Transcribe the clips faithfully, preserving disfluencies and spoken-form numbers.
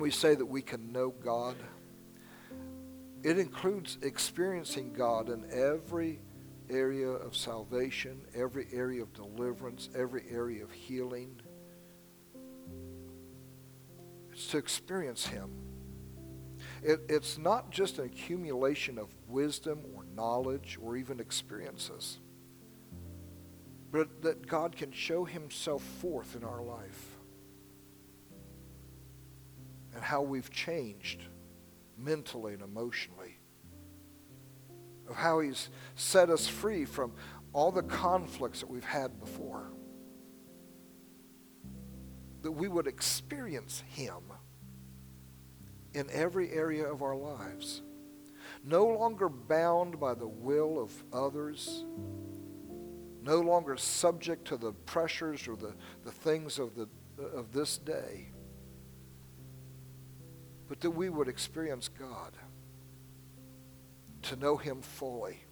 we say that we can know God, it includes experiencing God in every area of salvation, every area of deliverance, every area of healing. It's to experience Him. It, it's not just an accumulation of wisdom or knowledge or even experiences, but that God can show Himself forth in our life and how we've changed mentally and emotionally, of how He's set us free from all the conflicts that we've had before, that we would experience Him in every area of our lives, no longer bound by the will of others, no longer subject to the pressures or the, the things of the of this day, but that we would experience God, to know Him fully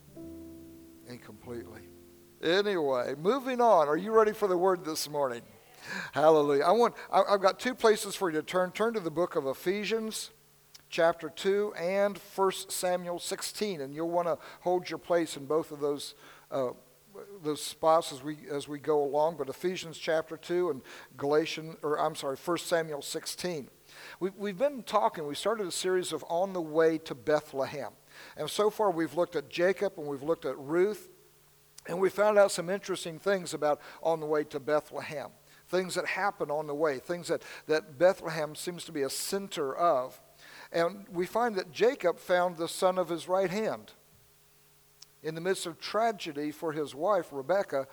and completely. Anyway, moving on. Are you ready for the word this morning? Hallelujah. I want, I, I've got two places for you to turn. Turn to the book of Ephesians, chapter two, and First Samuel sixteen. And you'll want to hold your place in both of those uh, those spots as we as we go along. But Ephesians chapter two and Galatians, or I'm sorry, First Samuel sixteen. We've, we've been talking, we started a series of On the Way to Bethlehem. And so far we've looked at Jacob and we've looked at Ruth. And we found out some interesting things about On the Way to Bethlehem. Things that happen on the way, things that, that Bethlehem seems to be a center of. And we find that Jacob found the son of his right hand. In the midst of tragedy for his wife, Rebekah,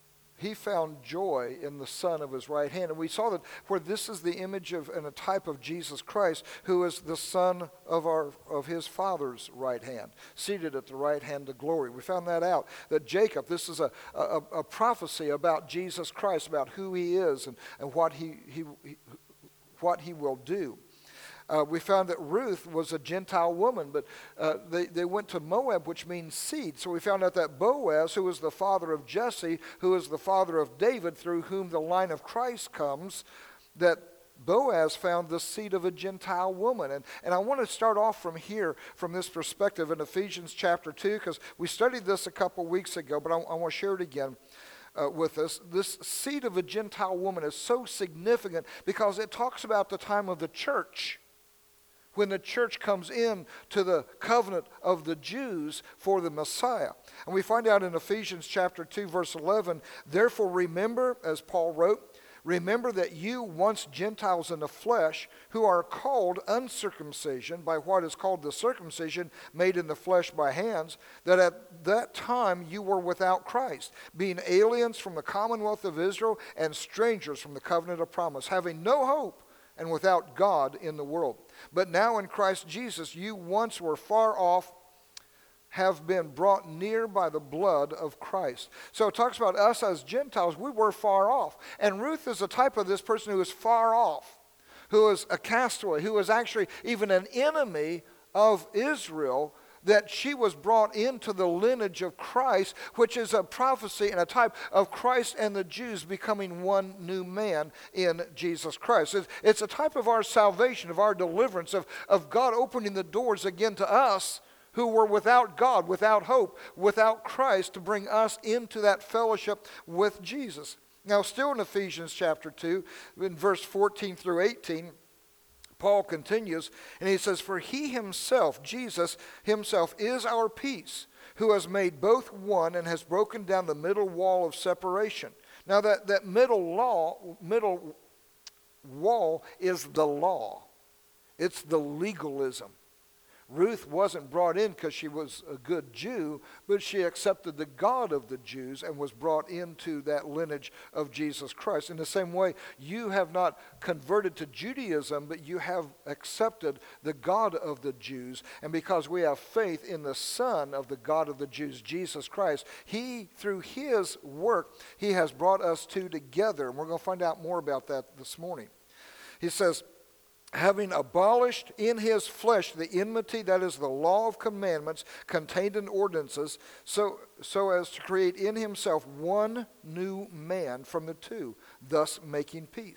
he found joy in the son of his right hand. And we saw that where this is the image of and a type of Jesus Christ, who is the son of our of his father's right hand, seated at the right hand of glory. We found that out, that Jacob, this is a, a, a prophecy about Jesus Christ, about who he is and, and what he, he, he what he will do. Uh, we found that Ruth was a Gentile woman, but uh, they, they went to Moab, which means seed. So we found out that Boaz, who was the father of Jesse, who is the father of David, through whom the line of Christ comes, that Boaz found the seed of a Gentile woman. And, and I want to start off from here, from this perspective in Ephesians chapter two, because we studied this a couple weeks ago, but I, I want to share it again. Uh, with us. This seed of a Gentile woman is so significant because it talks about the time of the church, when the church comes in to the covenant of the Jews for the Messiah. And we find out in Ephesians chapter two, verse eleven, therefore remember, as Paul wrote, remember that you once Gentiles in the flesh, who are called uncircumcision by what is called the circumcision made in the flesh by hands, that at that time you were without Christ, being aliens from the commonwealth of Israel and strangers from the covenant of promise, having no hope and without God in the world. But now in Christ Jesus, you once were far off, have been brought near by the blood of Christ. So it talks about us as Gentiles. We were far off. And Ruth is a type of this person who is far off, who is a castaway, who is actually even an enemy of Israel, that she was brought into the lineage of Christ, which is a prophecy and a type of Christ and the Jews becoming one new man in Jesus Christ. It's, it's a type of our salvation, of our deliverance, of, of God opening the doors again to us who were without God, without hope, without Christ, to bring us into that fellowship with Jesus. Now, still in Ephesians chapter two, in verse fourteen through eighteen, Paul continues, and he says, for he himself, Jesus himself, is our peace, who has made both one and has broken down the middle wall of separation. Now that, that middle law, middle wall is the law. It's the legalism. Ruth wasn't brought in because she was a good Jew, but she accepted the God of the Jews and was brought into that lineage of Jesus Christ. In the same way, you have not converted to Judaism, but you have accepted the God of the Jews. And because we have faith in the Son of the God of the Jews, Jesus Christ, he, through his work, he has brought us two together. And we're going to find out more about that this morning. He says, having abolished in his flesh the enmity, that is the law of commandments contained in ordinances, so, so as to create in himself one new man from the two, thus making peace.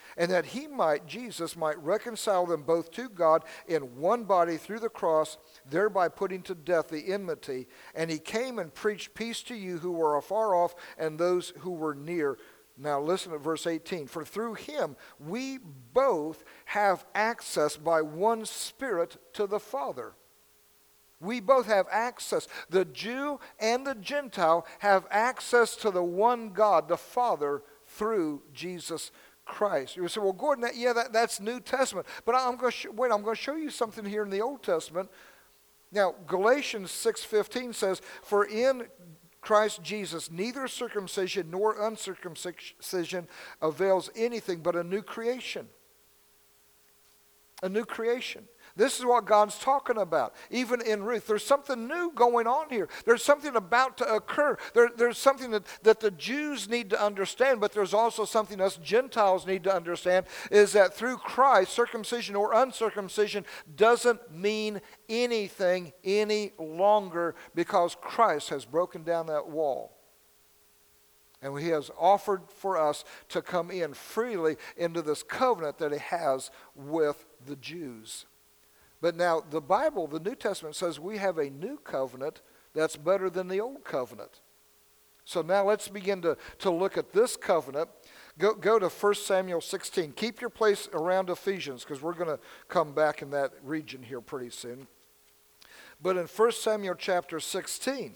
and that he might, Jesus might reconcile them both to God in one body through the cross, thereby putting to death the enmity. And he came and preached peace to you who were afar off and those who were near. Now listen to verse eighteen. For through him we both have access by one Spirit to the Father. We both have access. The Jew and the Gentile have access to the one God, the Father, through Jesus Christ. You say, well, Gordon, that, yeah, that, that's New Testament. But I'm going to sh- wait. I'm going to show you something here in the Old Testament. Now, Galatians six fifteen says, "For in Christ Jesus neither circumcision nor uncircumcision avails anything, but a new creation." A new creation. This is what God's talking about. Even in Ruth, there's something new going on here. There's something about to occur. There, there's something that, that the Jews need to understand, but there's also something us Gentiles need to understand, is that through Christ, circumcision or uncircumcision doesn't mean anything any longer, because Christ has broken down that wall. And he has offered for us to come in freely into this covenant that he has with the Jews. But now the Bible, the New Testament, says we have a new covenant that's better than the old covenant. So now let's begin to, to look at this covenant. Go, go to First Samuel sixteen. Keep your place around Ephesians, because we're going to come back in that region here pretty soon. But in First Samuel chapter sixteen,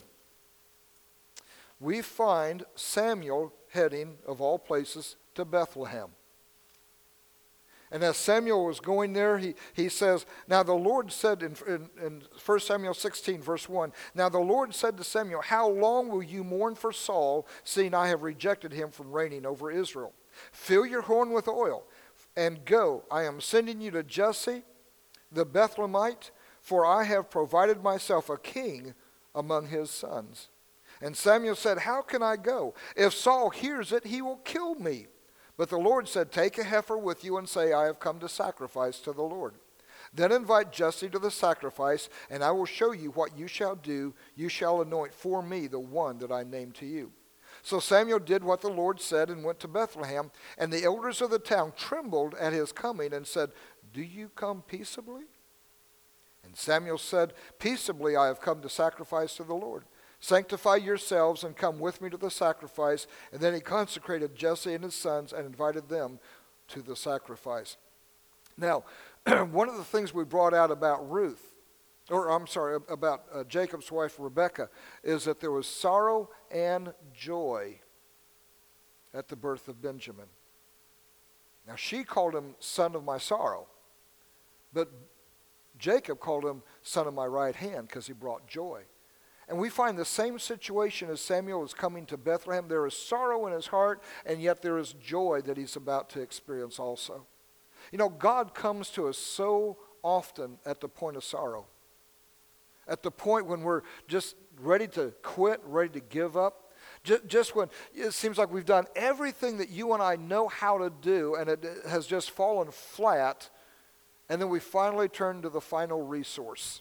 we find Samuel heading, of all places, to Bethlehem. And as Samuel was going there, he, he says, now the Lord said in, in, in First Samuel sixteen, verse one, "Now the Lord said to Samuel, how long will you mourn for Saul, seeing I have rejected him from reigning over Israel? Fill your horn with oil, and go. I am sending you to Jesse the Bethlehemite, for I have provided myself a king among his sons." And Samuel said, "How can I go? If Saul hears it, he will kill me." But the Lord said, "Take a heifer with you and say, I have come to sacrifice to the Lord. Then invite Jesse to the sacrifice, and I will show you what you shall do. You shall anoint for me the one that I name to you." So Samuel did what the Lord said and went to Bethlehem. And the elders of the town trembled at his coming and said, "Do you come peaceably?" And Samuel said, "Peaceably I have come to sacrifice to the Lord. Sanctify yourselves and come with me to the sacrifice." And then he consecrated Jesse and his sons and invited them to the sacrifice. Now, one of the things we brought out about Ruth, or I'm sorry, about uh, Jacob's wife Rebekah, is that there was sorrow and joy at the birth of Benjamin. Now, she called him son of my sorrow, but Jacob called him son of my right hand because he brought joy. And we find the same situation as Samuel is coming to Bethlehem. There is sorrow in his heart, and yet there is joy that he's about to experience also. You know, God comes to us so often at the point of sorrow. At the point when we're just ready to quit, ready to give up. Just, just when it seems like we've done everything that you and I know how to do, and it has just fallen flat. And then we finally turn to the final resource.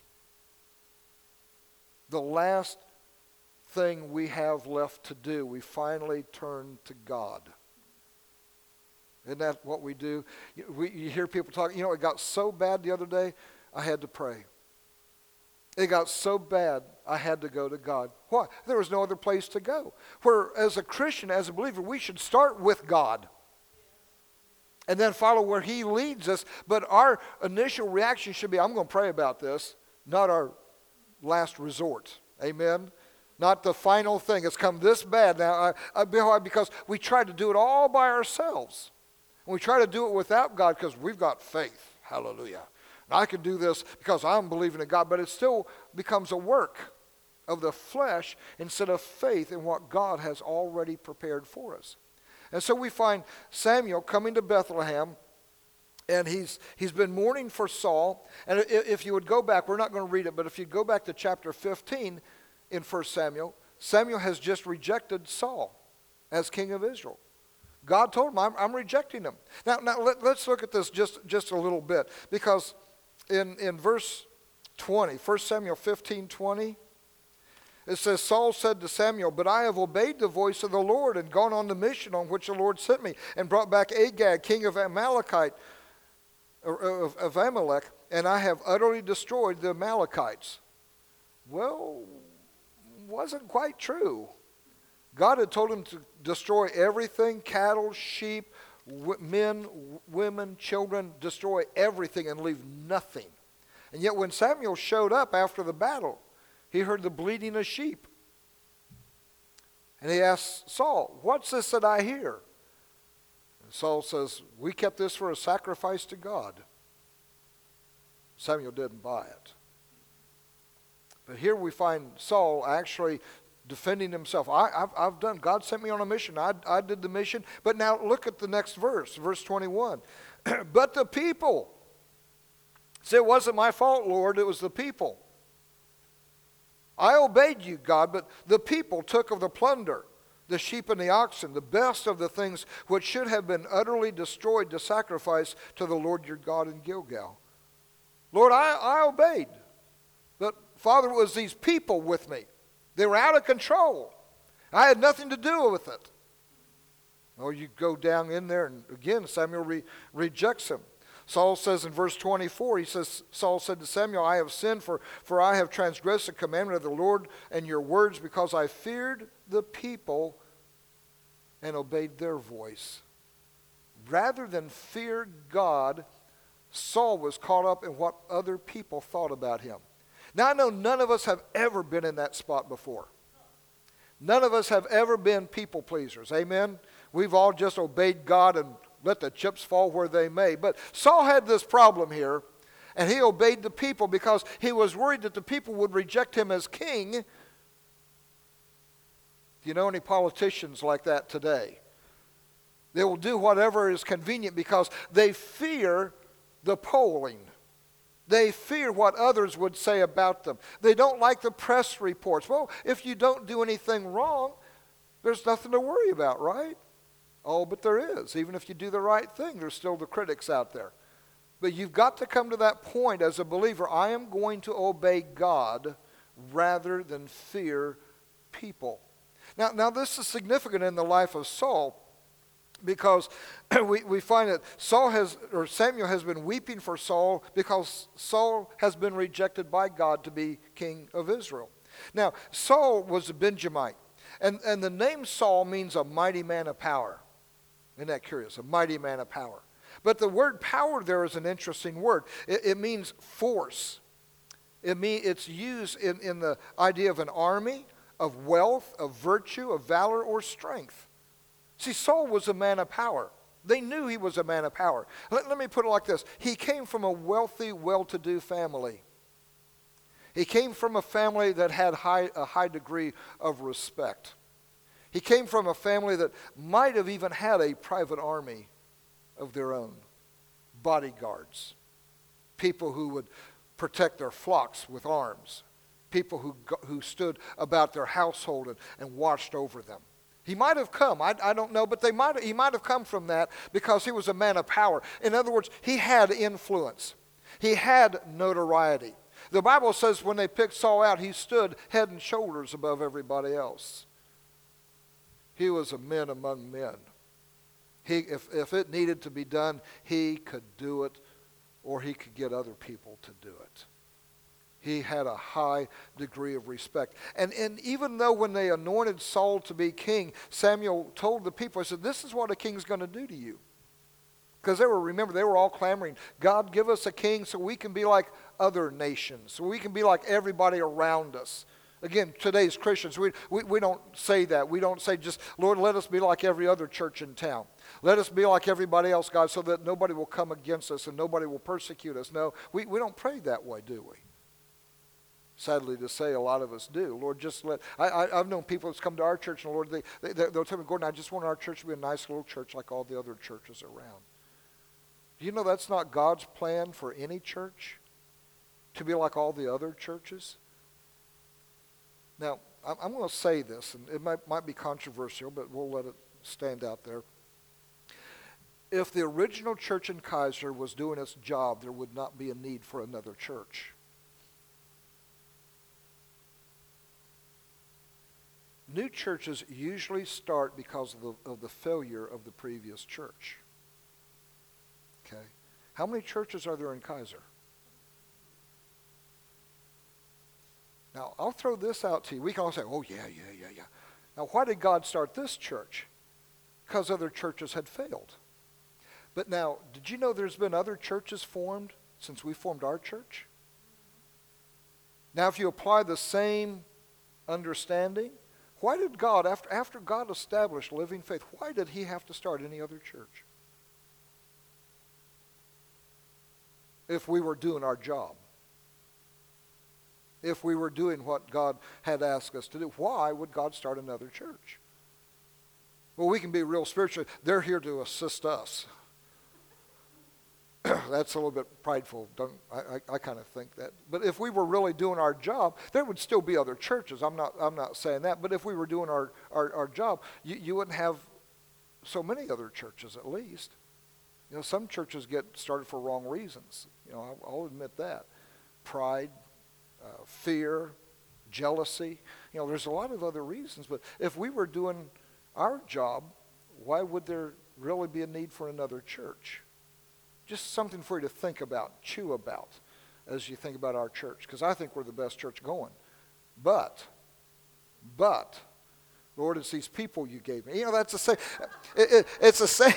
The last thing we have left to do, we finally turn to God. Isn't that what we do? We, you hear people talk, you know, it got so bad the other day, I had to pray. It got so bad, I had to go to God. Why? There was no other place to go. Where as a Christian, as a believer, we should start with God. And then follow where he leads us. But our initial reaction should be, I'm going to pray about this, not our last resort. Amen? Not the final thing. It's come this bad now. I, I, because we try to do it all by ourselves. And we try to do it without God because we've got faith. Hallelujah. And I can do this because I'm believing in God. But it still becomes a work of the flesh instead of faith in what God has already prepared for us. And so we find Samuel coming to Bethlehem. And he's he's been mourning for Saul. And if you would go back, we're not going to read it, but if you go back to chapter fifteen in First Samuel, Samuel has just rejected Saul as king of Israel. God told him, I'm, I'm rejecting him. Now, now let, let's look at this just, just a little bit. Because in, in verse twenty, First Samuel fifteen twenty, It says, Saul said to Samuel, but I have obeyed the voice of the Lord and gone on the mission on which the Lord sent me, and brought back Agag, king of Amalekite, of, of Amalek, and I have utterly destroyed the Amalekites. Well, wasn't quite true. God had told him to destroy everything, cattle, sheep, w- men, w- women, children, destroy everything and leave nothing. And yet when Samuel showed up after the battle, he heard the bleating of sheep. And he asked Saul, what's this that I hear? And Saul says, we kept this for a sacrifice to God. Samuel didn't buy it. But here we find Saul actually defending himself. I, I've, I've done, God sent me on a mission. I, I did the mission. But now look at the next verse, verse twenty-one. But the people. See, it wasn't my fault, Lord. It was the people. I obeyed you, God, but the people took of the plunder, the sheep and the oxen, the best of the things which should have been utterly destroyed to sacrifice to the Lord your God in Gilgal. Lord, I, I obeyed. But Father, it was these people with me. They were out of control. I had nothing to do with it. Well, you go down in there, and again, Samuel re- rejects him. Saul says in verse twenty-four, he says, Saul said to Samuel, I have sinned, for, for I have transgressed the commandment of the Lord and your words, because I feared the people and obeyed their voice. Rather than fear God, Saul was caught up in what other people thought about him. Now, I know none of us have ever been in that spot before. None of us have ever been people pleasers. Amen? We've all just obeyed God and let the chips fall where they may. But Saul had this problem here, and he obeyed the people because he was worried that the people would reject him as king. Do you know any politicians like that today? They will do whatever is convenient because they fear the polling. They fear what others would say about them. They don't like the press reports. Well, if you don't do anything wrong, there's nothing to worry about, right? Oh, but there is. Even if you do the right thing, there's still the critics out there. But you've got to come to that point as a believer. I am going to obey God rather than fear people. Now, now this is significant in the life of Saul, because we, we find that Saul has, or Samuel has been weeping for Saul because Saul has been rejected by God to be king of Israel. Now, Saul was a Benjamite, and, and the name Saul means a mighty man of power. Isn't that curious? A mighty man of power. But the word power there is an interesting word. It, it means force. It mean, it's used in, in the idea of an army, of wealth, of virtue, of valor, or strength. See, Saul was a man of power. They knew he was a man of power. Let, let me put it like this. He came from a wealthy, well-to-do family. He came from a family that had high, a high degree of respect. He came from a family that might have even had a private army of their own. Bodyguards. People who would protect their flocks with arms. People who, who stood about their household and, and watched over them. He might have come, I, I don't know, but they might, he might have come from that because he was a man of power. In other words, he had influence. He had notoriety. The Bible says when they picked Saul out, he stood head and shoulders above everybody else. He was a man among men. He, if, if it needed to be done, he could do it, or he could get other people to do it. He had a high degree of respect. And, and even though when they anointed Saul to be king, Samuel told the people, he said, this is what a king's going to do to you. Because they were, remember, they were all clamoring, God, give us a king so we can be like other nations, so we can be like everybody around us. Again, today's Christians, we, we, we don't say that. We don't say just, Lord, let us be like every other church in town. Let us be like everybody else, God, so that nobody will come against us and nobody will persecute us. No, we, we don't pray that way, do we? Sadly to say, a lot of us do. Lord, just let, I, I, I've known people that's come to our church, and Lord, they, they, they'll tell me, Gordon, I just want our church to be a nice little church like all the other churches around. Do you know that's not God's plan for any church? To be like all the other churches? Now, I'm, I'm going to say this, and it might, might be controversial, but we'll let it stand out there. If the original church in Kaiser was doing its job, there would not be a need for another church. new churches usually start because of the, of the failure of the previous church. Okay? How many churches are there in Kaiser? Now, I'll throw this out to you. We can all say, oh, yeah, yeah, yeah, yeah. Now, why did God start this church? Because other churches had failed. But now, did you know there's been other churches formed since we formed our church? Now, if you apply the same understanding, why did God, after, after God established Living Faith, why did he have to start any other church? If we were doing our job. If we were doing what God had asked us to do, why would God start another church? Well, we can be real spiritual. They're here to assist us. That's a little bit prideful. Don't, I, I, I kind of think that. But if we were really doing our job, there would still be other churches. I'm not, I'm not saying that. But if we were doing our, our, our job, you, you wouldn't have so many other churches at least. You know, some churches get started for wrong reasons. You know, I'll, I'll admit that. Pride. Uh, fear, jealousy. You know, there's a lot of other reasons. But if we were doing our job, why would there really be a need for another church? Just something for you to think about, chew about, as you think about our church. Because I think we're the best church going. But, but, Lord, it's these people you gave me. You know, that's the same. It, it, it's the same.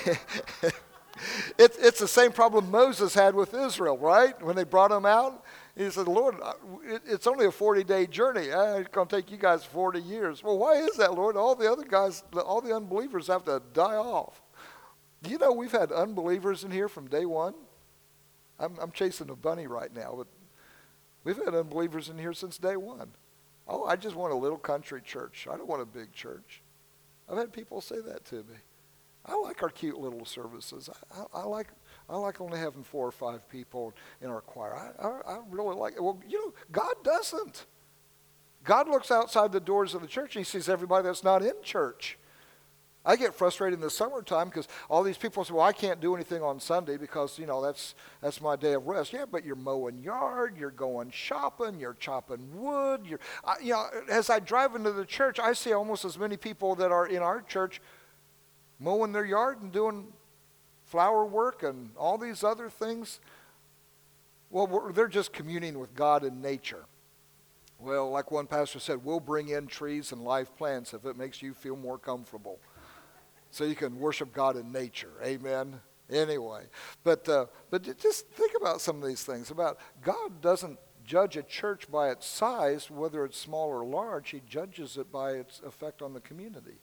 it, it's the same problem Moses had with Israel, right? When they brought him out. He said, Lord, it's only a forty-day journey. It's going to take you guys forty years. Well, why is that, Lord? All the other guys, all the unbelievers have to die off. You know, we've had unbelievers in here from day one. I'm, I'm chasing a bunny right now, but we've had unbelievers in here since day one. Oh, I just want a little country church. I don't want a big church. I've had people say that to me. I like our cute little services. I, I, I like I like only having four or five people in our choir. I, I, I really like it. Well, you know, God doesn't. God looks outside the doors of the church and he sees everybody that's not in church. I get frustrated in the summertime because all these people say, well, I can't do anything on Sunday because, you know, that's that's my day of rest. Yeah, but you're mowing yard, you're going shopping, you're chopping wood. You're, I, you know, as I drive into the church, I see almost as many people that are in our church mowing their yard and doing flower work and all these other things. Well, we're, they're just communing with God and nature. Well, like one pastor said, we'll bring in trees and live plants if it makes you feel more comfortable. So you can worship God in nature. Amen. Anyway, but uh, but just think about some of these things. About God doesn't judge a church by its size, whether it's small or large. He judges it by its effect on the community.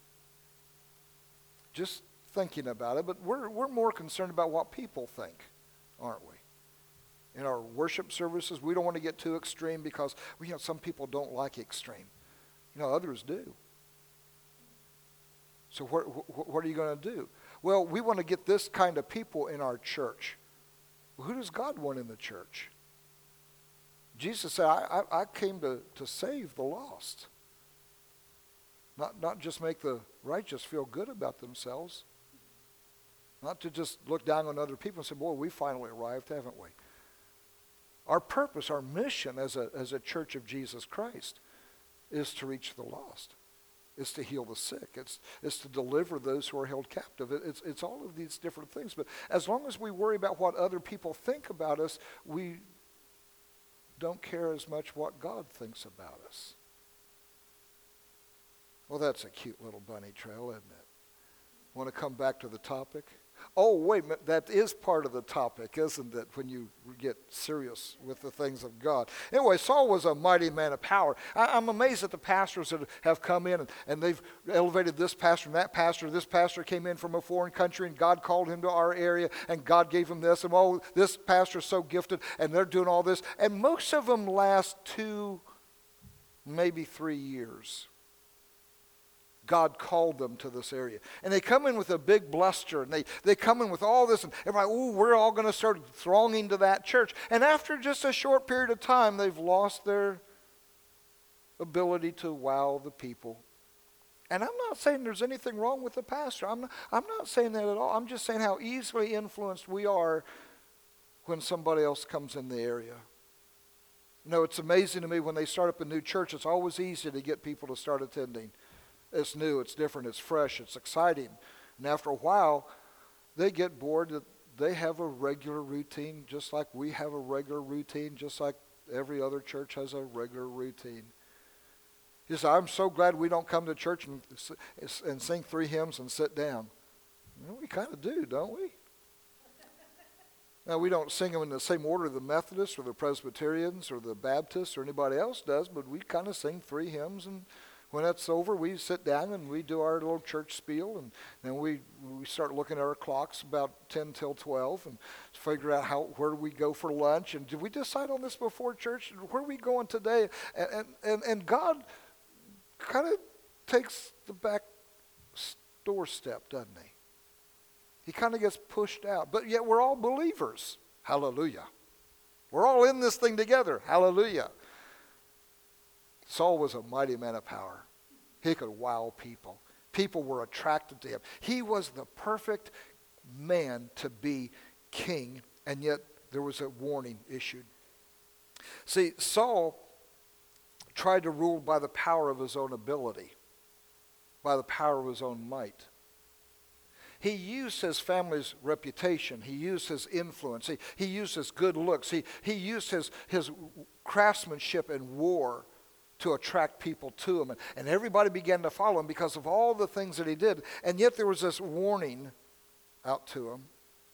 Just thinking about it, but we're we're more concerned about what people think, aren't we? In our worship services, we don't want to get too extreme because well, you know, some people don't like extreme. You know, others do. So what, what are you going to do? Well, we want to get this kind of people in our church. Well, who does God want in the church? Jesus said, I, I, I came to, to save the lost. Not, not just make the righteous feel good about themselves. Not to just look down on other people and say, boy, we finally arrived, haven't we? Our purpose, our mission as a, as a church of Jesus Christ is to reach the lost. It's to heal the sick. It's, it's to deliver those who are held captive. It, it's, it's all of these different things. But as long as we worry about what other people think about us, we don't care as much what God thinks about us. Well, that's a cute little bunny trail, isn't it? Want to come back to the topic? Oh, wait a minute. That is part of the topic, isn't it, when you get serious with the things of God? Anyway, Saul was a mighty man of power. I, I'm amazed at the pastors that have come in, and, and they've elevated this pastor and that pastor. This pastor came in from a foreign country, and God called him to our area, and God gave him this. And, oh, this pastor's so gifted, and they're doing all this. And most of them last two, maybe three years. God called them to this area. And they come in with a big bluster, and they, they come in with all this, and everybody, ooh, we're all going to start thronging to that church. And after just a short period of time, they've lost their ability to wow the people. And I'm not saying there's anything wrong with the pastor. I'm not, I'm not saying that at all. I'm just saying how easily influenced we are when somebody else comes in the area. You know, it's amazing to me when they start up a new church, it's always easy to get people to start attending. It's new, it's different, it's fresh, it's exciting. And after a while, they get bored that they have a regular routine, just like we have a regular routine, just like every other church has a regular routine. He said, I'm so glad we don't come to church and, and sing three hymns and sit down. Well, we kind of do, don't we? Now, we don't sing them in the same order the Methodists or the Presbyterians or the Baptists or anybody else does, but we kind of sing three hymns, and when that's over, we sit down and we do our little church spiel, and then we we start looking at our clocks about ten till twelve and figure out how where do we go for lunch, and did we decide on this before church? Where are we going today? And and, and God kind of takes the back doorstep, doesn't he? He kind of gets pushed out. But yet we're all believers. Hallelujah. We're all in this thing together. Hallelujah. Saul was a mighty man of power. He could wow people. People were attracted to him. He was the perfect man to be king, and yet there was a warning issued. See, Saul tried to rule by the power of his own ability, by the power of his own might. He used his family's reputation. He used his influence. He, he used his good looks. He, he used his, his craftsmanship in war to attract people to him. And, and everybody began to follow him because of all the things that he did. And yet there was this warning out to him.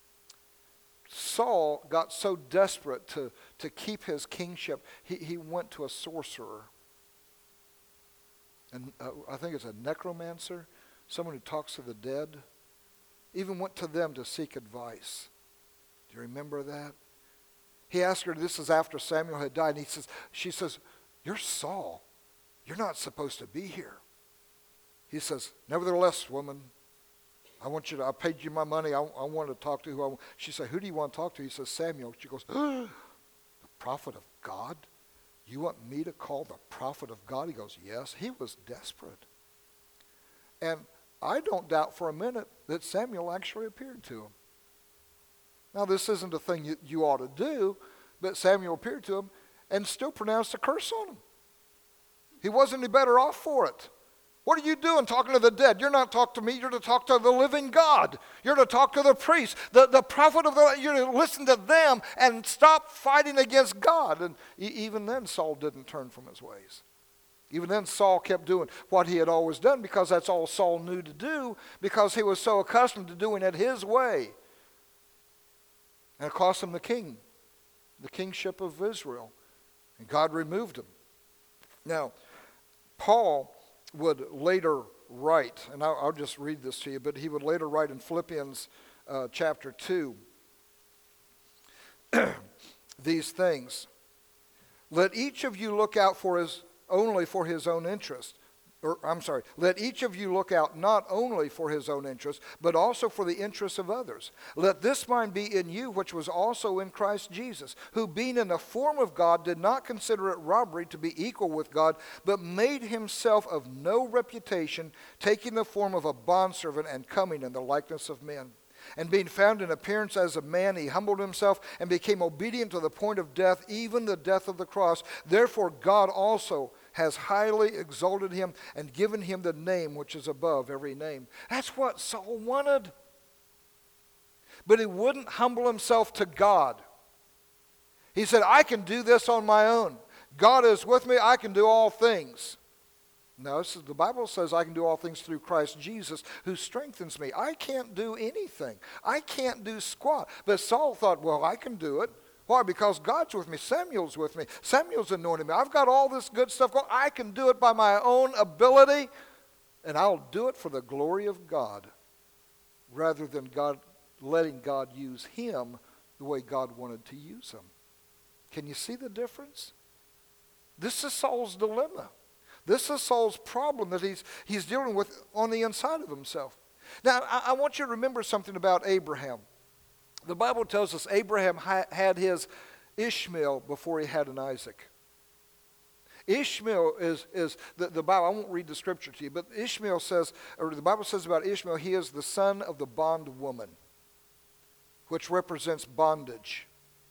Saul got so desperate to, to keep his kingship, he, he went to a sorcerer. And uh, I think it's a necromancer, someone who talks to the dead. Even went to them to seek advice. Do you remember that? He asked her, this is after Samuel had died, and he says, she says, you're Saul. You're not supposed to be here. He says, nevertheless, woman, I want you to, I paid you my money. I, I want to talk to who I want. She said, who do you want to talk to? He says, Samuel. She goes, oh, the prophet of God? You want me to call the prophet of God? He goes, yes. He was desperate. And I don't doubt for a minute that Samuel actually appeared to him. Now, this isn't a thing you, you ought to do, but Samuel appeared to him and still pronounced a curse on him. He wasn't any better off for it. What are you doing talking to the dead? You're not talking to me. You're to talk to the living God. You're to talk to the priest, the, the prophet of the, you're to listen to them and stop fighting against God. And even then, Saul didn't turn from his ways. Even then, Saul kept doing what he had always done because that's all Saul knew to do, because he was so accustomed to doing it his way. And it cost him the king, the kingship of Israel. And God removed him. Now, Paul would later write, and I'll, I'll just read this to you, but he would later write in Philippians uh, chapter two, these things. Let each of you look out for his only for his own interest. Or, I'm sorry, let each of you look out not only for his own interest, but also for the interests of others. Let this mind be in you, which was also in Christ Jesus, who being in the form of God did not consider it robbery to be equal with God, but made himself of no reputation, taking the form of a bondservant and coming in the likeness of men. And being found in appearance as a man, he humbled himself and became obedient to the point of death, even the death of the cross. Therefore God also has highly exalted him and given him the name which is above every name. That's what Saul wanted. But he wouldn't humble himself to God. He said, I can do this on my own. God is with me. I can do all things. No, this is, the Bible says I can do all things through Christ Jesus who strengthens me. I can't do anything. I can't do squat. But Saul thought, well, I can do it. Why? Because God's with me. Samuel's with me. Samuel's anointed me. I've got all this good stuff going. I can do it by my own ability, and I'll do it for the glory of God rather than God letting God use him the way God wanted to use him. Can you see the difference? This is Saul's dilemma. This is Saul's problem that he's, he's dealing with on the inside of himself. Now, I, I want you to remember something about Abraham. The Bible tells us Abraham ha- had his Ishmael before he had an Isaac. Ishmael is, is the, the Bible, I won't read the scripture to you, but Ishmael says, or the Bible says about Ishmael, he is the son of the bondwoman, which represents bondage.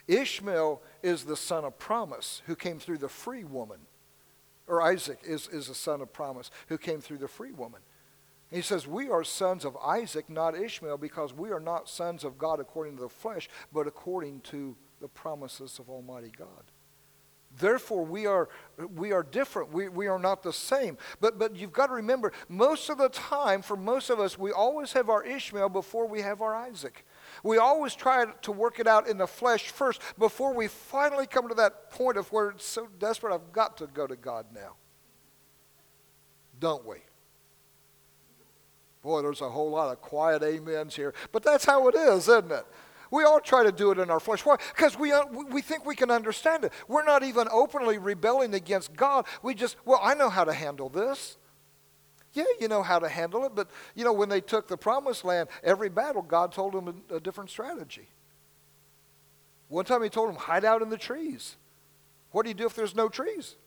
Ishmael is the son of promise who came through the free woman. Or Isaac is, is the son of promise who came through the free woman. He says, we are sons of Isaac, not Ishmael, because we are not sons of God according to the flesh, but according to the promises of Almighty God. Therefore, we are we are different. We, we are not the same. But but you've got to remember, most of the time, for most of us, we always have our Ishmael before we have our Isaac. We always try to work it out in the flesh first before we finally come to that point of where it's so desperate, I've got to go to God now. Don't we? Boy, there's a whole lot of quiet amens here. But that's how it is, isn't it? We all try to do it in our flesh. Why? Because we, uh, we think we can understand it. We're not even openly rebelling against God. We just, well, I know how to handle this. Yeah, you know how to handle it. But, you know, when they took the promised land, every battle, God told them a, a different strategy. One time he told them, hide out in the trees. What do you do if there's no trees?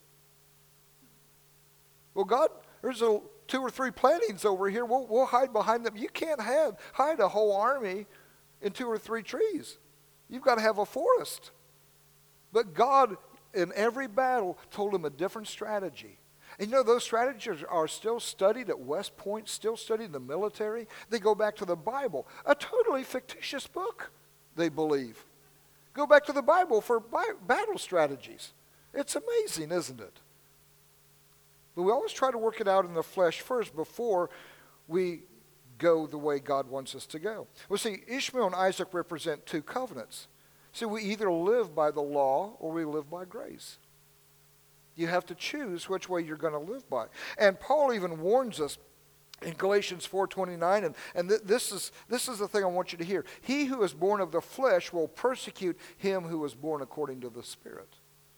Well, God, there's a, two or three plantings over here. We'll, we'll hide behind them. You can't have, hide a whole army in two or three trees. You've got to have a forest. But God, in every battle, told him a different strategy. And you know, those strategies are still studied at West Point, still studied in the military. They go back to the Bible, a totally fictitious book, they believe. Go back to the Bible for bi- battle strategies. It's amazing, isn't it? But we always try to work it out in the flesh first before we go the way God wants us to go. Well, see, Ishmael and Isaac represent two covenants. See, we either live by the law or we live by grace. You have to choose which way you're going to live by. And Paul even warns us in Galatians four twenty-nine, and, and th- this is this is the thing I want you to hear. He who is born of the flesh will persecute him who is born according to the Spirit.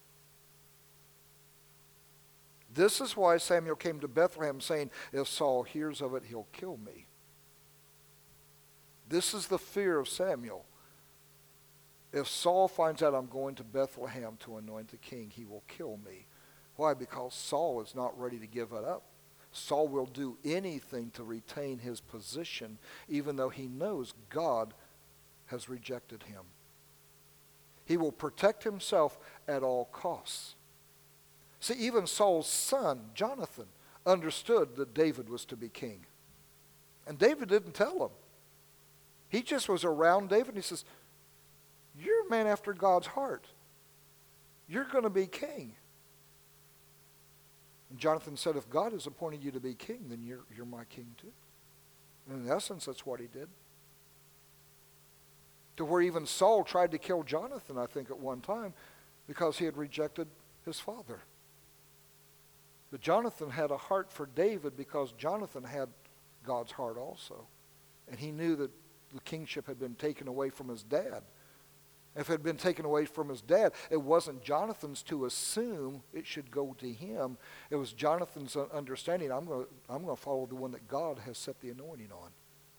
This is why Samuel came to Bethlehem saying, if Saul hears of it, he'll kill me. This is the fear of Samuel. If Saul finds out I'm going to Bethlehem to anoint the king, he will kill me. Why? Because Saul is not ready to give it up. Saul will do anything to retain his position, even though he knows God has rejected him. He will protect himself at all costs. See, even Saul's son, Jonathan, understood that David was to be king. And David didn't tell him. He just was around David and he says, you're a man after God's heart. You're going to be king. And Jonathan said, if God has appointed you to be king, then you're, you're my king too. And in essence, that's what he did. To where even Saul tried to kill Jonathan, I think, at one time, because he had rejected his father. But Jonathan had a heart for David because Jonathan had God's heart also. And he knew that the kingship had been taken away from his dad. If it had been taken away from his dad, it wasn't Jonathan's to assume it should go to him. It was Jonathan's understanding, I'm going to, I'm going to follow the one that God has set the anointing on.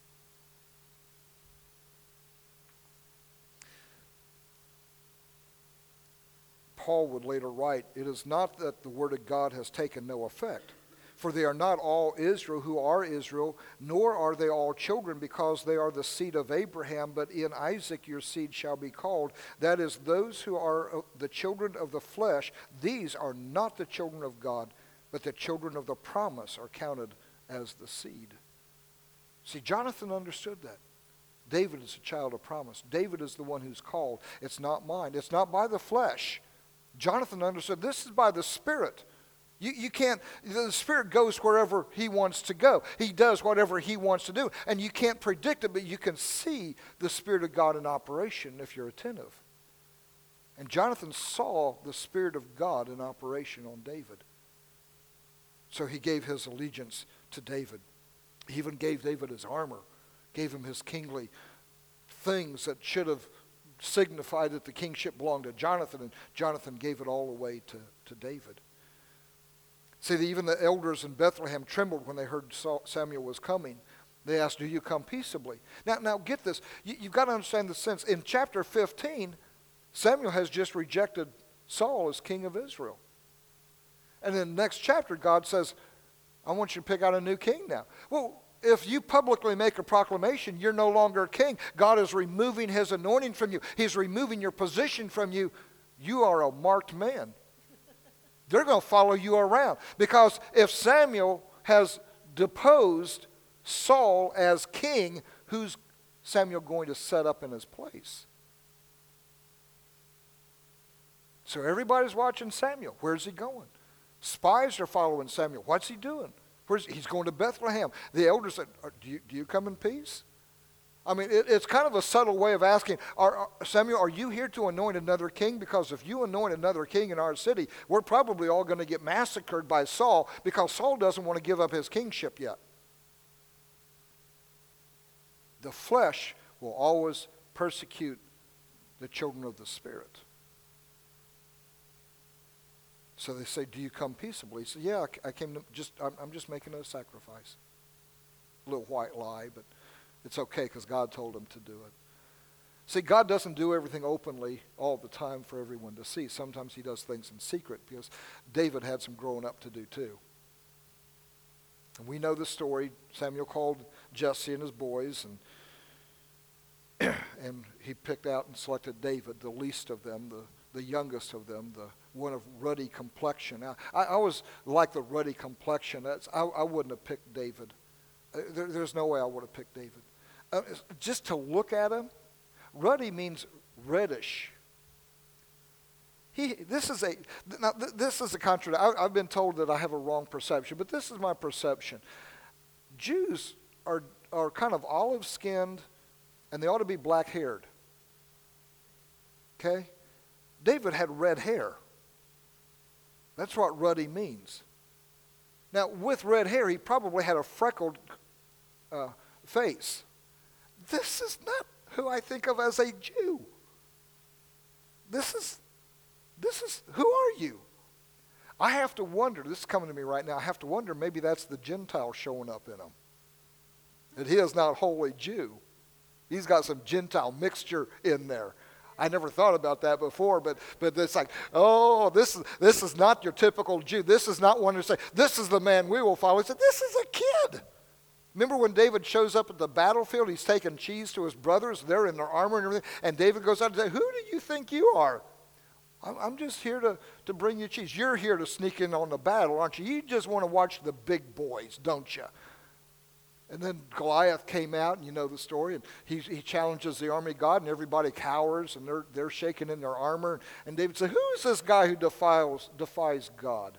Paul would later write, it is not that the word of God has taken no effect. For they are not all Israel who are Israel, nor are they all children, because they are the seed of Abraham, but in Isaac your seed shall be called. That is, those who are the children of the flesh, these are not the children of God, but the children of the promise are counted as the seed. See, Jonathan understood that. David is a child of promise. David is the one who's called. It's not mine. It's not by the flesh. Jonathan understood this is by the Spirit. You, you can't, the Spirit goes wherever he wants to go. He does whatever he wants to do. And you can't predict it, but you can see the Spirit of God in operation if you're attentive. And Jonathan saw the Spirit of God in operation on David. So he gave his allegiance to David. He even gave David his armor, gave him his kingly things that should have signified that the kingship belonged to Jonathan, and Jonathan gave it all away to, to David. See, even the elders in Bethlehem trembled when they heard Samuel was coming. They asked, do you come peaceably? Now, now get this. You, you've got to understand the sense. In chapter fifteen, Samuel has just rejected Saul as king of Israel. And in the next chapter, God says, I want you to pick out a new king now. Well, if you publicly make a proclamation, you're no longer king. God is removing his anointing from you. He's removing your position from you. You are a marked man. They're going to follow you around. Because if Samuel has deposed Saul as king, who's Samuel going to set up in his place? So everybody's watching Samuel. Where's he going? Spies are following Samuel. What's he doing? Where's, he's going to Bethlehem. The elders said, do you, do you come in peace? I mean, it, it's kind of a subtle way of asking, are, are, Samuel, are you here to anoint another king? Because if you anoint another king in our city, we're probably all going to get massacred by Saul, because Saul doesn't want to give up his kingship yet. The flesh will always persecute the children of the Spirit. So they say, do you come peaceably? He said, yeah, I came to just, I'm, I'm just making a sacrifice. A little white lie, but it's okay because God told him to do it. See, God doesn't do everything openly all the time for everyone to see. Sometimes he does things in secret, because David had some growing up to do too. And we know the story. Samuel called Jesse and his boys, and and he picked out and selected David, the least of them, the, the youngest of them, the one of ruddy complexion. Now, I, I always like the ruddy complexion. That's, I, I wouldn't have picked David. Uh, there, there's no way I would have picked David. Uh, just to look at him, ruddy means reddish. He, this is a now th- this is a contradiction. I've been told that I have a wrong perception, but this is my perception. Jews are are kind of olive skinned, and they ought to be black haired. Okay, David had red hair. That's what ruddy means. Now, with red hair, he probably had a freckled uh, face. This is not who I think of as a Jew. This is, this is, who are you? I have to wonder, this is coming to me right now, I have to wonder, maybe that's the Gentile showing up in him. That he is not wholly Jew. He's got some Gentile mixture in there. I never thought about that before, but but it's like, oh, this is this is not your typical Jew. This is not one to say, this is the man we will follow. He said, this is a kid. Remember when David shows up at the battlefield, he's taking cheese to his brothers, they're in their armor and everything, and David goes out and says, who do you think you are? I'm, I'm just here to, to bring you cheese. You're here to sneak in on the battle, aren't you? You just want to watch the big boys, don't you? And then Goliath came out, and you know the story, and he, he challenges the army of God, and everybody cowers, and they're, they're shaking in their armor. And David said, who is this guy who defiles, defies God?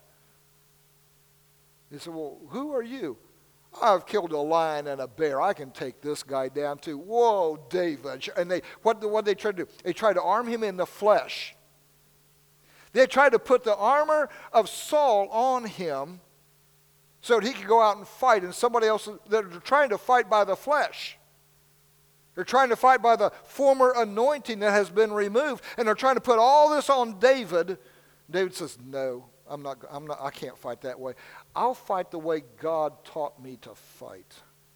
He said, well, who are you? I've killed a lion and a bear. I can take this guy down too. Whoa, David. And they what what they tried to do? They tried to arm him in the flesh. They tried to put the armor of Saul on him so that he could go out and fight. And somebody else, they're trying to fight by the flesh. They're trying to fight by the former anointing that has been removed. And they're trying to put all this on David. David says, no. I'm not, I'm not, I can't fight that way. I'll fight the way God taught me to fight.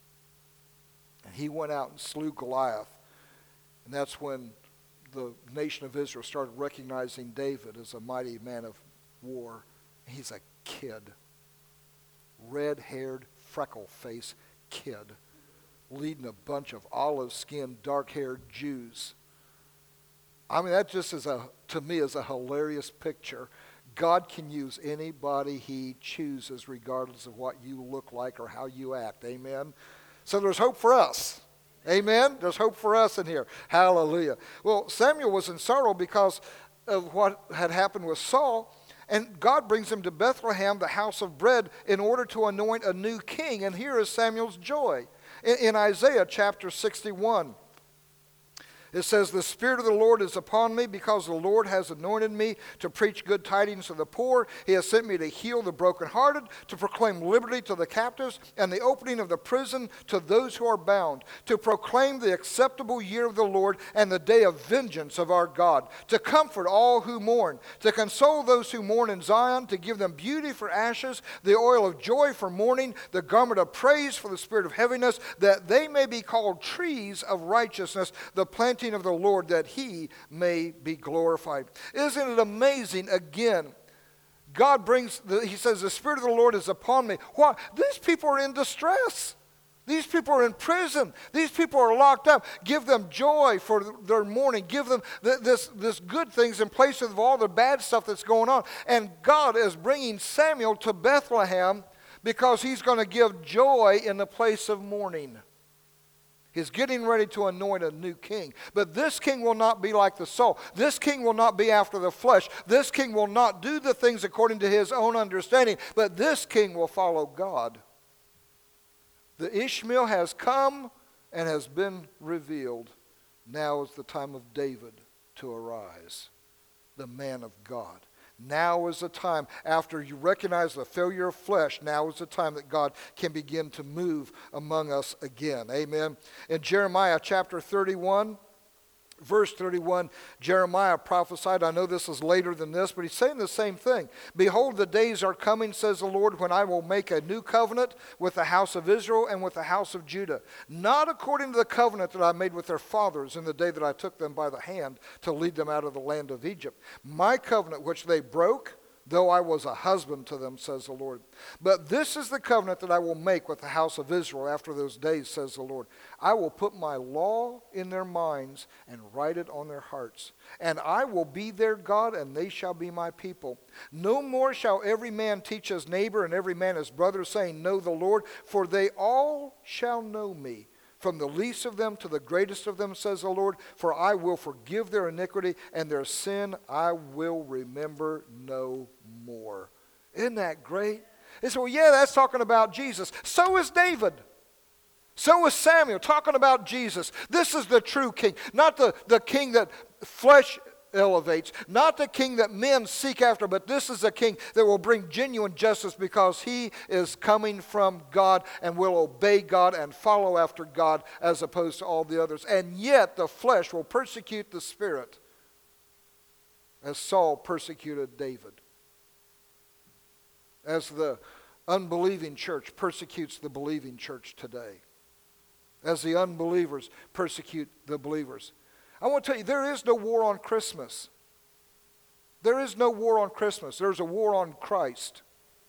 And he went out and slew Goliath. And that's when the nation of Israel started recognizing David as a mighty man of war. He's a kid. Red-haired, freckle-faced kid. Leading a bunch of olive-skinned, dark-haired Jews. I mean, that just is a, to me, is a hilarious picture. God can use anybody he chooses regardless of what you look like or how you act. Amen? So there's hope for us. Amen? There's hope for us in here. Hallelujah. Well, Samuel was in sorrow because of what had happened with Saul. And God brings him to Bethlehem, the house of bread, in order to anoint a new king. And here is Samuel's joy. In, in Isaiah chapter sixty-one. It says, the Spirit of the Lord is upon me because the Lord has anointed me to preach good tidings to the poor. He has sent me to heal the brokenhearted, to proclaim liberty to the captives, and the opening of the prison to those who are bound, to proclaim the acceptable year of the Lord and the day of vengeance of our God, to comfort all who mourn, to console those who mourn in Zion, to give them beauty for ashes, the oil of joy for mourning, the garment of praise for the spirit of heaviness, that they may be called trees of righteousness, the planting of the Lord, that he may be glorified. Isn't it amazing? Again, God brings, the, he says, the Spirit of the Lord is upon me. Why? These people are in distress. These people are in prison. These people are locked up. Give them joy for their mourning. Give them th- this, this good things in place of all the bad stuff that's going on. And God is bringing Samuel to Bethlehem because he's going to give joy in the place of mourning. He's getting ready to anoint a new king. But this king will not be like the Saul. This king will not be after the flesh. This king will not do the things according to his own understanding. But this king will follow God. The Ishmael has come and has been revealed. Now is the time of David to arise, the man of God. Now is the time, after you recognize the failure of flesh, now is the time that God can begin to move among us again. Amen. In Jeremiah chapter thirty-one, verse thirty-one, Jeremiah prophesied. I know this is later than this, but he's saying the same thing. Behold, the days are coming, says the Lord, when I will make a new covenant with the house of Israel and with the house of Judah. Not according to the covenant that I made with their fathers in the day that I took them by the hand to lead them out of the land of Egypt. My covenant which they broke, though I was a husband to them, says the Lord. But this is the covenant that I will make with the house of Israel after those days, says the Lord. I will put my law in their minds and write it on their hearts. And I will be their God, and they shall be my people. No more shall every man teach his neighbor and every man his brother, saying, Know the Lord, for they all shall know me. From the least of them to the greatest of them, says the Lord, for I will forgive their iniquity, and their sin I will remember no more. Isn't that great? They say, well, yeah, that's talking about Jesus. So is David. So is Samuel, talking about Jesus. This is the true king, not the, the king that flesh elevates, not the king that men seek after, but this is a king that will bring genuine justice because he is coming from God and will obey God and follow after God as opposed to all the others. And yet the flesh will persecute the spirit as Saul persecuted David, as the unbelieving church persecutes the believing church today, as the unbelievers persecute the believers. I want to tell you, there is no war on Christmas. There is no war on Christmas. There's a war on Christ.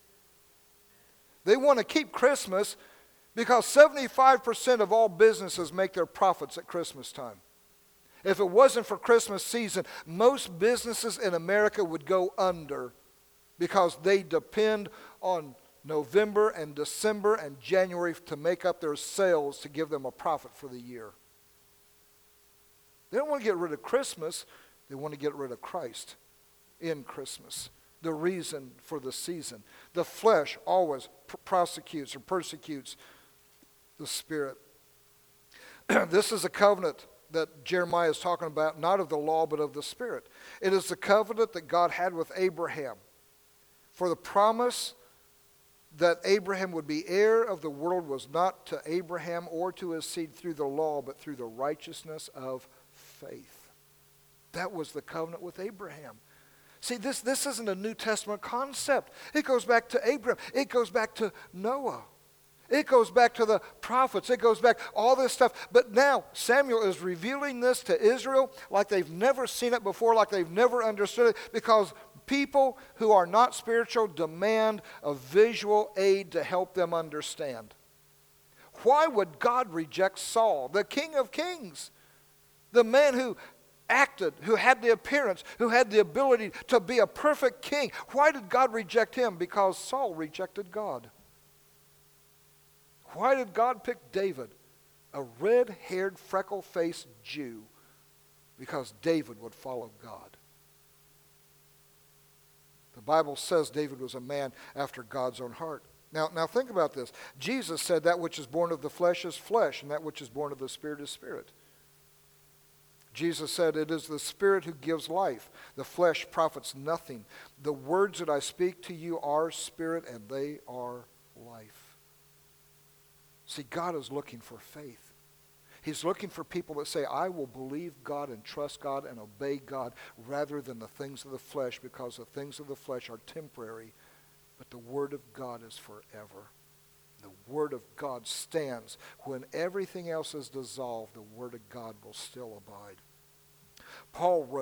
They want to keep Christmas because seventy-five percent of all businesses make their profits at Christmas time. If it wasn't for Christmas season, most businesses in America would go under because they depend on November and December and January to make up their sales to give them a profit for the year. They don't want to get rid of Christmas. They want to get rid of Christ in Christmas, the reason for the season. The flesh always pr- prosecutes or persecutes the spirit. This is a covenant that Jeremiah is talking about, not of the law, but of the Spirit. It is the covenant that God had with Abraham for the promise that Abraham would be heir of the world was not to Abraham or to his seed through the law, but through the righteousness of faith. That was the covenant with Abraham. See, this, this isn't a New Testament concept. It goes back to Abraham. It goes back to Noah. It goes back to the prophets. It goes back, all this stuff. But now Samuel is revealing this to Israel like they've never seen it before, like they've never understood it, because people who are not spiritual demand a visual aid to help them understand. Why would God reject Saul, the King of Kings, the man who acted, who had the appearance, who had the ability to be a perfect king? Why did God reject him? Because Saul rejected God. Why did God pick David, a red-haired, freckle-faced Jew? Because David would follow God. The Bible says David was a man after God's own heart. Now, now think about this. Jesus said that which is born of the flesh is flesh, and that which is born of the Spirit is spirit. Jesus said, it is the Spirit who gives life. The flesh profits nothing. The words that I speak to you are spirit, and they are life. See, God is looking for faith. He's looking for people that say, I will believe God and trust God and obey God rather than the things of the flesh, because the things of the flesh are temporary, but the Word of God is forever. The Word of God stands. When everything else is dissolved, the Word of God will still abide. Paul wrote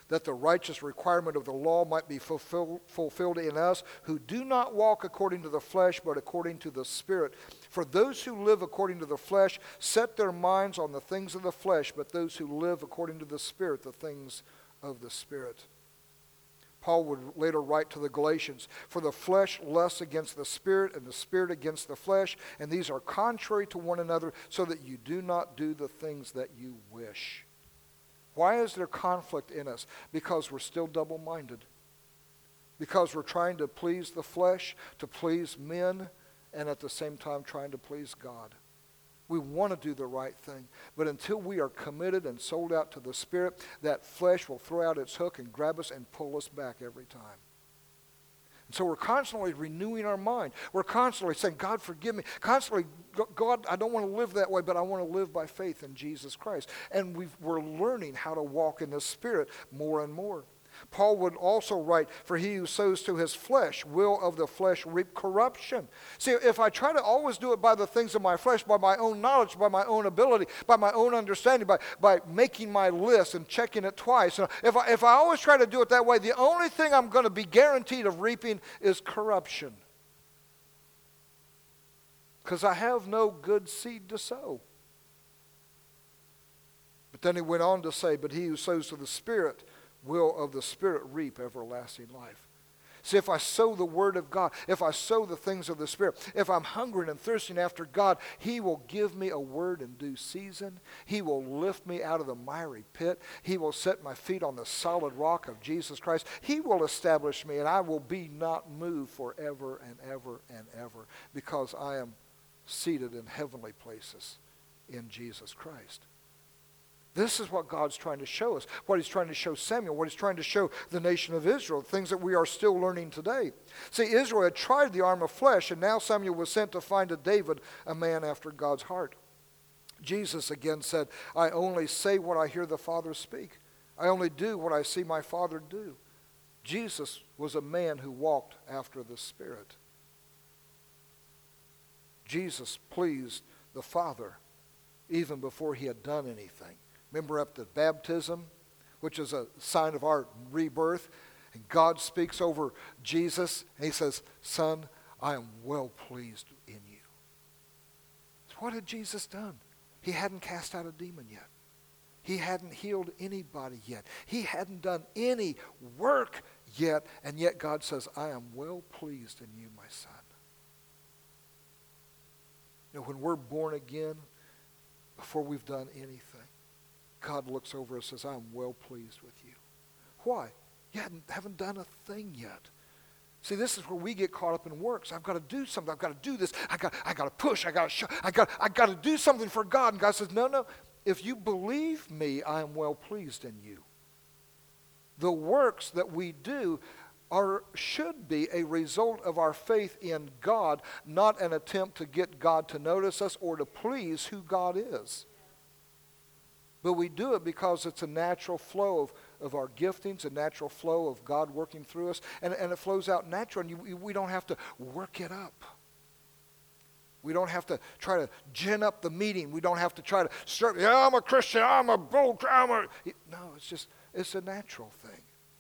that the righteous requirement of the law might be fulfill, fulfilled in us who do not walk according to the flesh, but according to the Spirit. For those who live according to the flesh set their minds on the things of the flesh, but those who live according to the Spirit, the things of the Spirit. Paul would later write to the Galatians, for the flesh lusts against the Spirit, and the Spirit against the flesh, and these are contrary to one another, so that you do not do the things that you wish. Why is there conflict in us? Because we're still double-minded. Because we're trying to please the flesh, to please men, and at the same time trying to please God. We want to do the right thing. But until we are committed and sold out to the Spirit, that flesh will throw out its hook and grab us and pull us back every time. And so we're constantly renewing our mind. We're constantly saying, God, forgive me. Constantly, God, I don't want to live that way, but I want to live by faith in Jesus Christ. And we've, we're learning how to walk in the Spirit more and more. Paul would also write, for he who sows to his flesh will of the flesh reap corruption. See, if I try to always do it by the things of my flesh, by my own knowledge, by my own ability, by my own understanding, by, by making my list and checking it twice, if I, if I always try to do it that way, the only thing I'm going to be guaranteed of reaping is corruption. Because I have no good seed to sow. But then he went on to say, but he who sows to the Spirit will of the Spirit reap everlasting life. See, if I sow the Word of God, if I sow the things of the Spirit, if I'm hungering and thirsting after God, He will give me a word in due season. He will lift me out of the miry pit. He will set my feet on the solid rock of Jesus Christ. He will establish me, and I will be not moved forever and ever and ever, because I am seated in heavenly places in Jesus Christ. This is what God's trying to show us, what he's trying to show Samuel, what he's trying to show the nation of Israel, things that we are still learning today. See, Israel had tried the arm of flesh, and now Samuel was sent to find a David, a man after God's heart. Jesus again said, I only say what I hear the Father speak. I only do what I see my Father do. Jesus was a man who walked after the Spirit. Jesus pleased the Father even before he had done anything. Remember up to baptism, which is a sign of our rebirth, and God speaks over Jesus, and he says, Son, I am well pleased in you. So what had Jesus done? He hadn't cast out a demon yet. He hadn't healed anybody yet. He hadn't done any work yet, and yet God says, I am well pleased in you, my son. You know, when we're born again, before we've done anything, God looks over us and says, I'm well pleased with you. Why? You haven't, haven't done a thing yet. See, this is where we get caught up in works. I've got to do something. I've got to do this. I got, I got to push. I got to show. I got, I got to do something for God. And God says, no, no. If you believe me, I am well pleased in you. The works that we do are should be a result of our faith in God, not an attempt to get God to notice us or to please who God is. But we do it because it's a natural flow of, of our giftings, a natural flow of God working through us, and, and it flows out natural, and you, we don't have to work it up. We don't have to try to gin up the meeting. We don't have to try to start, yeah, I'm a Christian, I'm a bull, I'm a... No, it's just, it's a natural thing.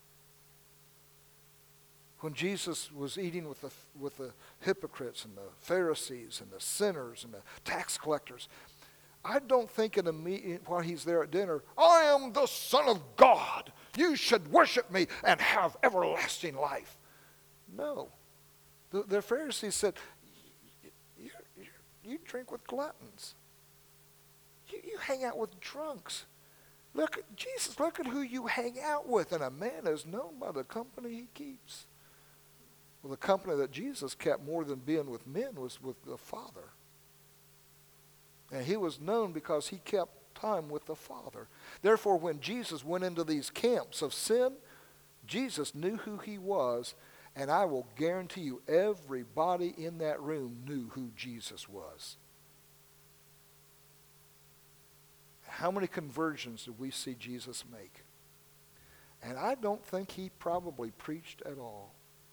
When Jesus was eating with the, with the hypocrites and the Pharisees and the sinners and the tax collectors, I don't think in a meeting while he's there at dinner, I am the Son of God. You should worship me and have everlasting life. No. The, the Pharisees said, you, you, you drink with gluttons. You, you hang out with drunks. Look at Jesus, look at who you hang out with. And a man is known by the company he keeps. Well, the company that Jesus kept more than being with men was with the Father. And he was known because he kept time with the Father. Therefore, when Jesus went into these camps of sin, Jesus knew who he was, and I will guarantee you everybody in that room knew who Jesus was. How many conversions did we see Jesus make? And I don't think he probably preached at all.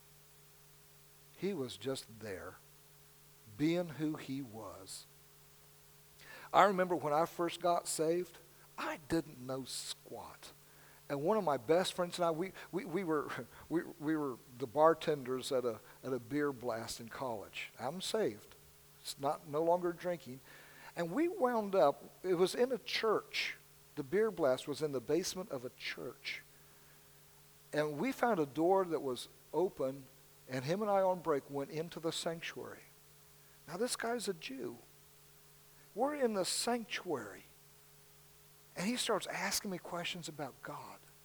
He was just there, being who he was. I remember when I first got saved, I didn't know squat And one of my best friends and I, we, we, we, were, we, we were the bartenders at a, at a beer blast in college. I'm saved. It's not no longer drinking. And we wound up, it was in a church. The beer blast was in the basement of a church. And we found a door that was open, and him and I on break went into the sanctuary. Now this guy's a Jew. We're in the sanctuary. And he starts asking me questions about God.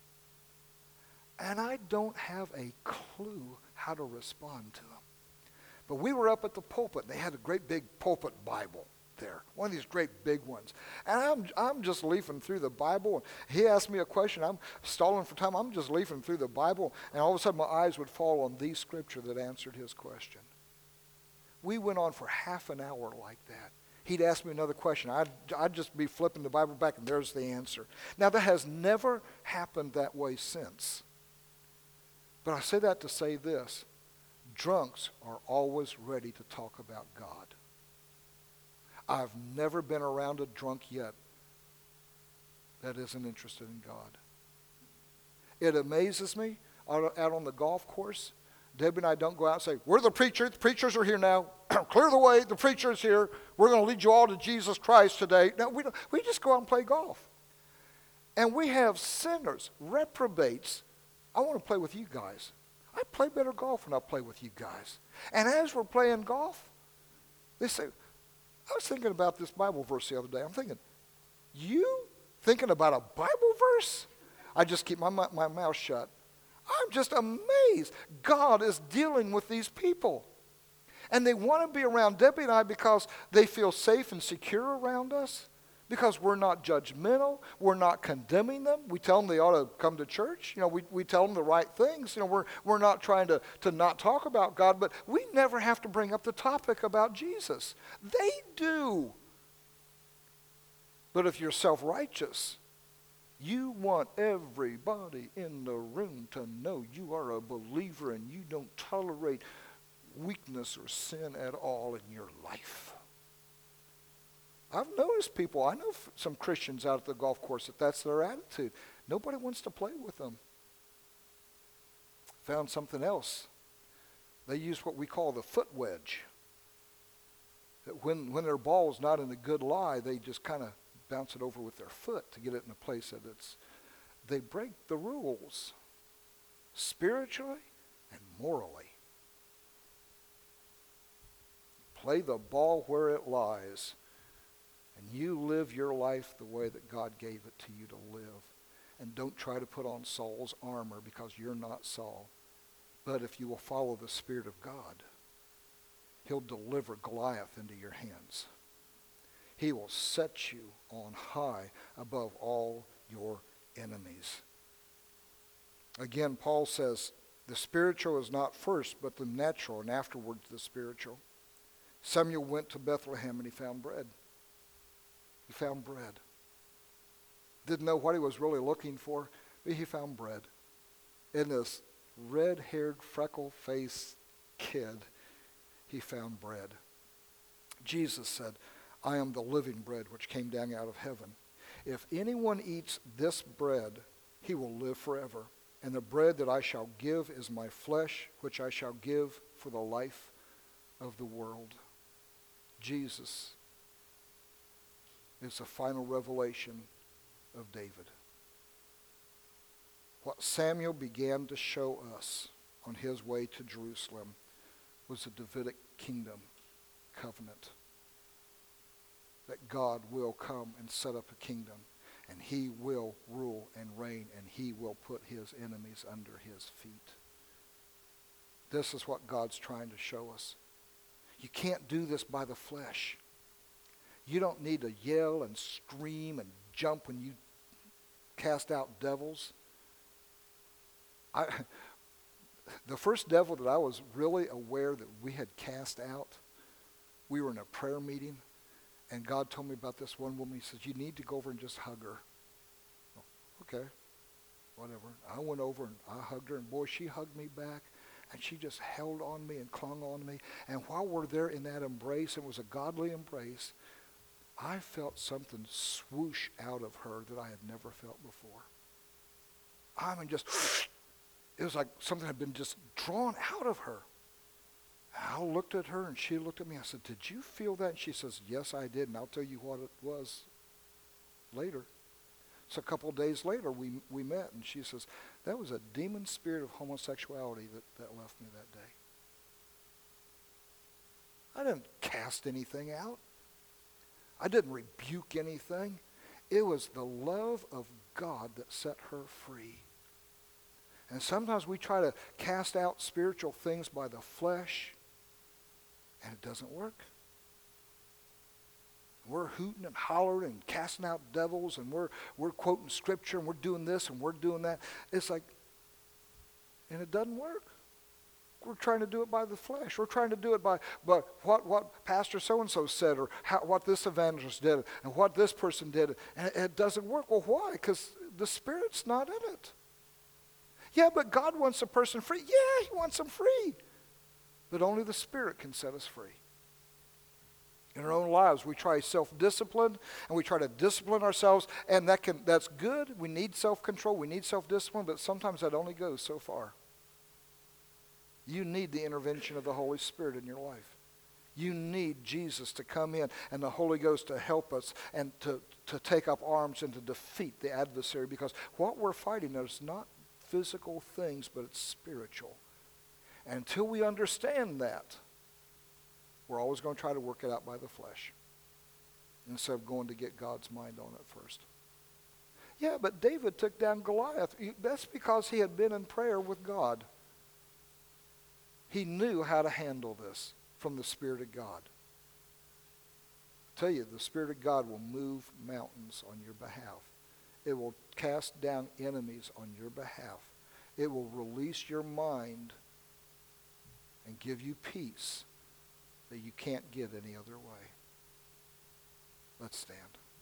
And I don't have a clue how to respond to him. But we were up at the pulpit. And they had a great big pulpit Bible there. One of these great big ones. And I'm I'm just leafing through the Bible. And he asked me a question. I'm stalling for time. I'm just leafing through the Bible. And all of a sudden my eyes would fall on the scripture that answered his question. We went on for half an hour like that. He'd ask me another question. I'd, I'd just be flipping the Bible back, and there's the answer. Now, that has never happened that way since. But I say that to say this. Drunks are always ready to talk about God. I've never been around a drunk yet that isn't interested in God. It amazes me, out, out on the golf course, Debbie and I don't go out and say, we're the preachers, the preachers are here now. Clear the way, the preacher is here. We're going to lead you all to Jesus Christ today. No, we don't. We just go out and play golf. And we have sinners, reprobates. I want to play with you guys. I play better golf when I play with you guys. And as we're playing golf, they say, I was thinking about this Bible verse the other day. I'm thinking, you thinking about a Bible verse? I just keep my, my, my mouth shut. I'm just amazed. God is dealing with these people. And they want to be around Debbie and I because they feel safe and secure around us. Because we're not judgmental. We're not condemning them. We tell them they ought to come to church. You know, we, we tell them the right things. You know, we're, we're not trying to, to not talk about God, but we never have to bring up the topic about Jesus. They do. But if you're self-righteous, you want everybody in the room to know you are a believer and you don't tolerate weakness or sin at all in your life. I've noticed people, I know some Christians out at the golf course that that's their attitude. Nobody wants to play with them. Found something else. They use what we call the foot wedge. That when, when their ball is not in a good lie, they just kind of bounce it over with their foot to get it in a place that it's, they break the rules spiritually and morally. Play the ball where it lies, and you live your life the way that God gave it to you to live. And don't try to put on Saul's armor because you're not Saul. But if you will follow the Spirit of God, he'll deliver Goliath into your hands. He will set you on high above all your enemies. Again, Paul says, the spiritual is not first, but the natural, and afterwards the spiritual. Samuel went to Bethlehem and he found bread. He found bread. Didn't know what he was really looking for, but he found bread. In this red-haired, freckle-faced kid, he found bread. Jesus said, I am the living bread which came down out of heaven. If anyone eats this bread, he will live forever. And the bread that I shall give is my flesh, which I shall give for the life of the world. Jesus is the final revelation of David. What Samuel began to show us on his way to Jerusalem was the Davidic kingdom covenant. That God will come and set up a kingdom, and he will rule and reign, and he will put his enemies under his feet. This is what God's trying to show us. You can't do this by the flesh. You don't need to yell and scream and jump when you cast out devils. I, the first devil that I was really aware that we had cast out, we were in a prayer meeting, and God told me about this one woman. He says, you need to go over and just hug her. Oh, okay, whatever. I went over and I hugged her, and boy, she hugged me back, and she just held on me and clung on me. And while we're there in that embrace, it was a godly embrace, I felt something swoosh out of her that I had never felt before. I mean, just, it was like something had been just drawn out of her. I looked at her and she looked at me. I said, did you feel that? And she says, yes, I did. And I'll tell you what it was later. So a couple of days later, we we met, and she says, that was a demon spirit of homosexuality that, that left me that day. I didn't cast anything out. I didn't rebuke anything. It was the love of God that set her free. And sometimes we try to cast out spiritual things by the flesh, and it doesn't work. We're hooting and hollering and casting out devils, and we're we're quoting scripture, and we're doing this and we're doing that. It's like, and it doesn't work. We're trying to do it by the flesh. We're trying to do it by, by what, what Pastor so-and-so said, or how, what this evangelist did, and what this person did, and it, it doesn't work. Well, why? Because the Spirit's not in it. Yeah, but God wants a person free. Yeah, He wants them free. But only the Spirit can set us free. In our own lives, we try self-discipline, and we try to discipline ourselves, and that can that's good. We need self-control. We need self-discipline, but sometimes that only goes so far. You need the intervention of the Holy Spirit in your life. You need Jesus to come in and the Holy Ghost to help us and to, to take up arms and to defeat the adversary, because what we're fighting is not physical things, but it's spiritual. And until we understand that, we're always going to try to work it out by the flesh instead of going to get God's mind on it first. Yeah, but David took down Goliath. That's because he had been in prayer with God. He knew how to handle this from the Spirit of God. I tell you, the Spirit of God will move mountains on your behalf. It will cast down enemies on your behalf. It will release your mind and give you peace that you can't get any other way. Let's stand.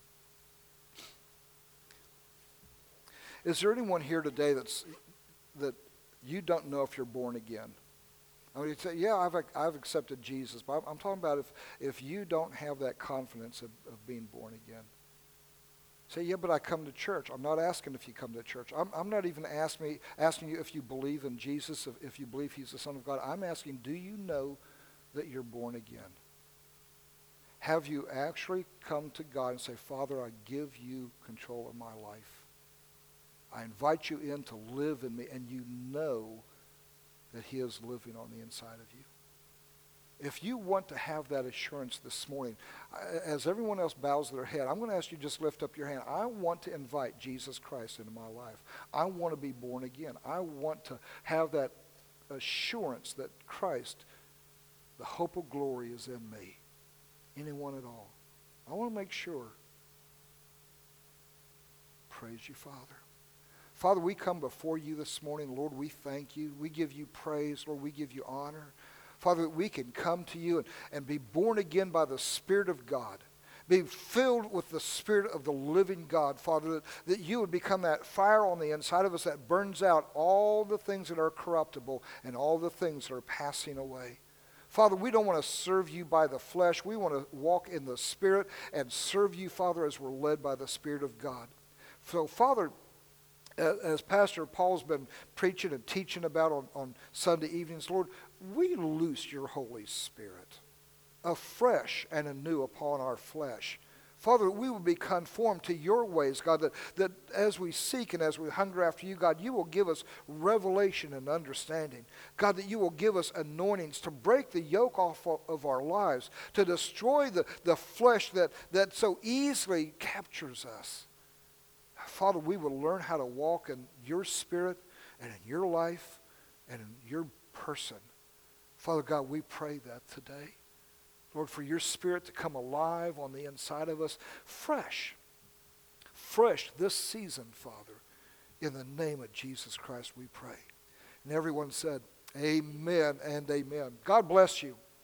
Is there anyone here today that's that you don't know if you're born again? I mean, you say, yeah, I've I've accepted Jesus, but I'm, I'm talking about if if you don't have that confidence of, of being born again. Say, yeah, but I come to church. I'm not asking if you come to church. I'm, I'm not even ask me, asking you if you believe in Jesus, if, if you believe He's the Son of God. I'm asking, do you know that you're born again? Have you actually come to God and say, Father, I give you control of my life. I invite you in to live in me, and you know that He is living on the inside of you. If you want to have that assurance this morning, as everyone else bows their head, I'm going to ask you to just lift up your hand. I want to invite Jesus Christ into my life. I want to be born again. I want to have that assurance that Christ, the hope of glory, is in me. Anyone at all. I want to make sure. Praise you, Father. Father, we come before you this morning. Lord, we thank you. We give you praise. Lord, we give you honor. Father, that we can come to you and, and be born again by the Spirit of God. Be filled with the Spirit of the living God, Father, that, that you would become that fire on the inside of us that burns out all the things that are corruptible and all the things that are passing away. Father, we don't want to serve you by the flesh. We want to walk in the Spirit and serve you, Father, as we're led by the Spirit of God. So, Father, as Pastor Paul's been preaching and teaching about on, on Sunday evenings, Lord, we loose your Holy Spirit afresh and anew upon our flesh. Father, we will be conformed to your ways, God, that, that as we seek and as we hunger after you, God, you will give us revelation and understanding. God, that you will give us anointings to break the yoke off of our lives, to destroy the, the flesh that, that so easily captures us. Father, we will learn how to walk in your Spirit and in your life and in your person. Father God, we pray that today. Lord, for your Spirit to come alive on the inside of us, fresh, fresh this season, Father. In the name of Jesus Christ we pray. And everyone said, amen and amen. God bless you.